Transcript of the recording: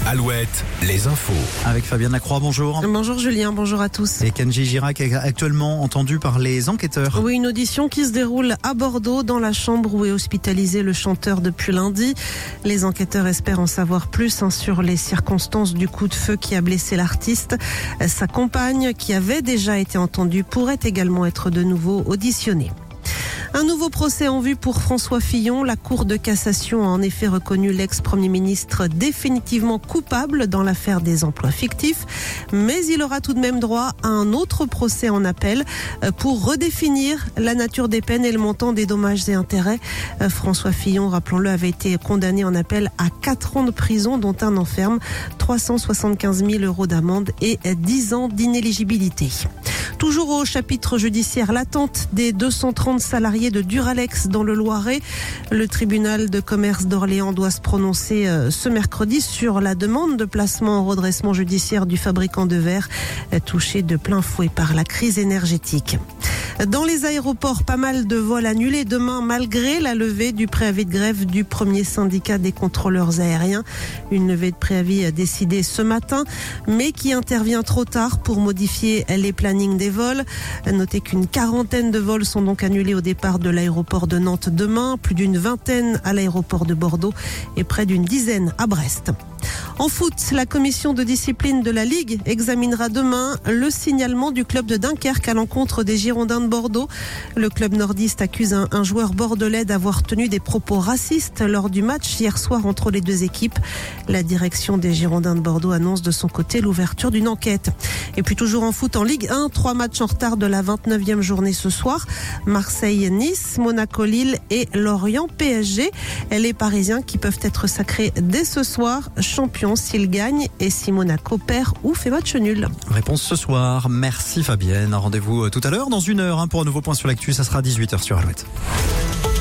Alouette, les infos. Avec Fabienne Lacroix, bonjour. Bonjour Julien, bonjour à tous. Et Kenji Girac est actuellement entendu par les enquêteurs. Oui, une audition qui se déroule à Bordeaux, dans la chambre où est hospitalisé le chanteur depuis lundi. Les enquêteurs espèrent en savoir plus sur les circonstances du coup de feu qui a blessé l'artiste. Sa compagne, qui avait déjà été entendue, pourrait également être de nouveau auditionnée. Un nouveau procès en vue pour François Fillon. La Cour de cassation a en effet reconnu l'ex-premier ministre définitivement coupable dans l'affaire des emplois fictifs. Mais il aura tout de même droit à un autre procès en appel pour redéfinir la nature des peines et le montant des dommages et intérêts. François Fillon, rappelons-le, avait été condamné en appel à 4 ans de prison, dont un enferme, 375 000 € d'amende et 10 ans d'inéligibilité. Toujours au chapitre judiciaire, l'attente des 230 salariés de Duralex dans le Loiret. Le tribunal de commerce d'Orléans doit se prononcer ce mercredi sur la demande de placement en redressement judiciaire du fabricant de verre touché de plein fouet par la crise énergétique. Dans les aéroports, pas mal de vols annulés demain malgré la levée du préavis de grève du premier syndicat des contrôleurs aériens. Une levée de préavis décidée ce matin, mais qui intervient trop tard pour modifier les plannings des vols. Notez qu'une quarantaine de vols sont donc annulés au départ de l'aéroport de Nantes demain, plus d'une vingtaine à l'aéroport de Bordeaux et près d'une dizaine à Brest. En foot, la commission de discipline de la Ligue examinera demain le signalement du club de Dunkerque à l'encontre des Girondins de Bordeaux. Le club nordiste accuse un joueur bordelais d'avoir tenu des propos racistes lors du match hier soir entre les deux équipes. La direction des Girondins de Bordeaux annonce de son côté l'ouverture d'une enquête. Et puis toujours en foot en Ligue 1, 3 matchs en retard de la 29e journée ce soir. Marseille-Nice, Monaco-Lille et Lorient-PSG. Les Parisiens qui peuvent être sacrés dès ce soir champions s'ils gagnent et si Monaco perd ou fait match nul. Réponse ce soir. Merci Fabienne. Rendez-vous tout à l'heure dans 1 heure pour un nouveau point sur l'actu. Ça sera 18h sur Alouette.